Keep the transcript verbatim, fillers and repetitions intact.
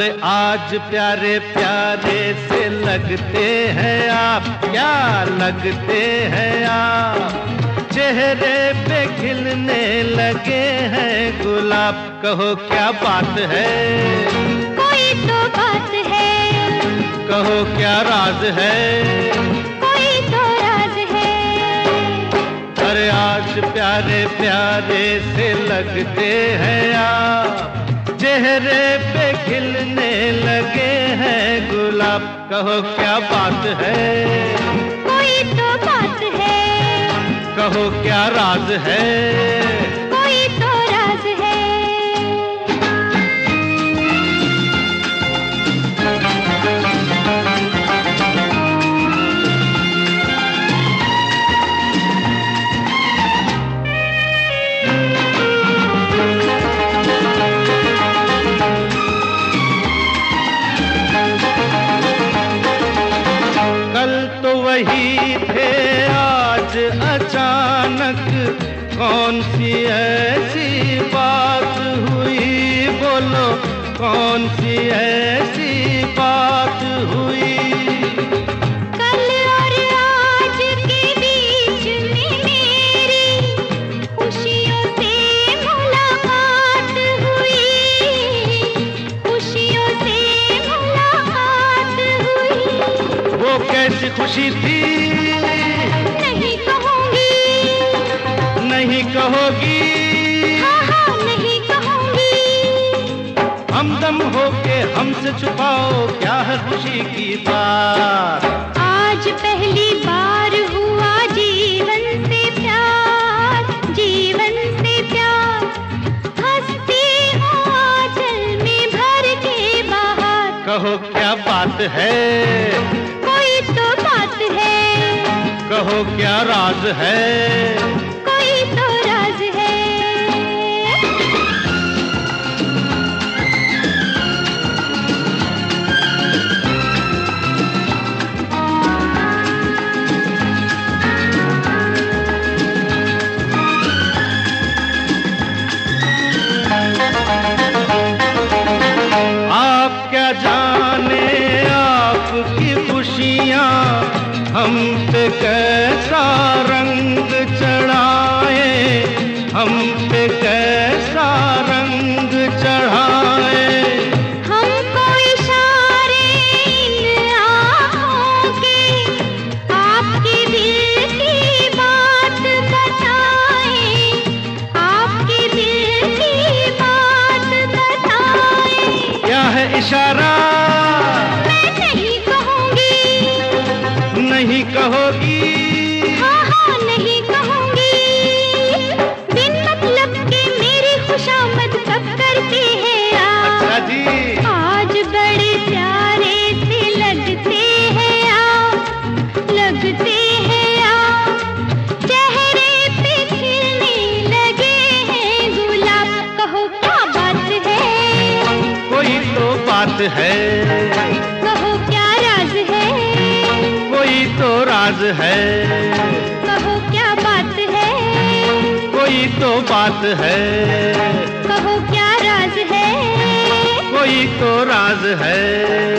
अरे आज प्यारे प्यारे से लगते हैं आप, क्या लगते हैं आप। चेहरे पे खिलने लगे हैं गुलाब, कहो क्या बात है। कोई तो बात है, कहो क्या राज है। कोई तो राज है। अरे आज प्यारे प्यारे से लगते हैं आप, चेहरे पे खिलने लगे हैं गुलाब, कहो क्या बात है। कोई तो बात है, कहो क्या राज है। कोई तो राज है। वही थे आज अचानक, कौन सी ऐसी बात हुई, बोलो कौन सी ऐसी बात हुई। कल और आज के बीच में मेरी खुशियों से मुलाकात हुई, खुशियों से मुलाकात हुई। वो कैसी खुशी थी, नहीं कहूँगी, नहीं कहोगी। हाँ हाँ नहीं कहूँगी। हमदम होके हमसे छुपाओ, क्या है खुशी की बात। आज पहली बार हुआ जीवन से प्यार, जीवन से प्यार। हंसती हूँ आंचल में भर के बाहर, कहो क्या बात है। तो बात है, कहो क्या राज है। कोई तो राज है। आप क्या जाने आपकी खुशियाँ हम पे कैसा रंग चढ़ाए, हम पे कैसा रंग चढ़ाए। हमको इशारे इन आँखों के आपके दिल की बात बताएं, आपके दिल की बात बताएं। क्या है इशारा, नहीं कहोगी। हाँ हाँ नहीं कहूँगी। बिन मतलब के मेरी खुशामद कब करते हैं आप। अच्छा जी। आज बड़े प्यारे से लगते हैं आप, लगते हैं आप। चेहरे पे खिलने लगे हैं गुलाब, कहो क्या बात है। कोई तो बात है, कहो क्या राज है। कोई तो राज है। कहो क्या बात है। कोई तो बात है। कहो क्या राज है। कोई तो राज है।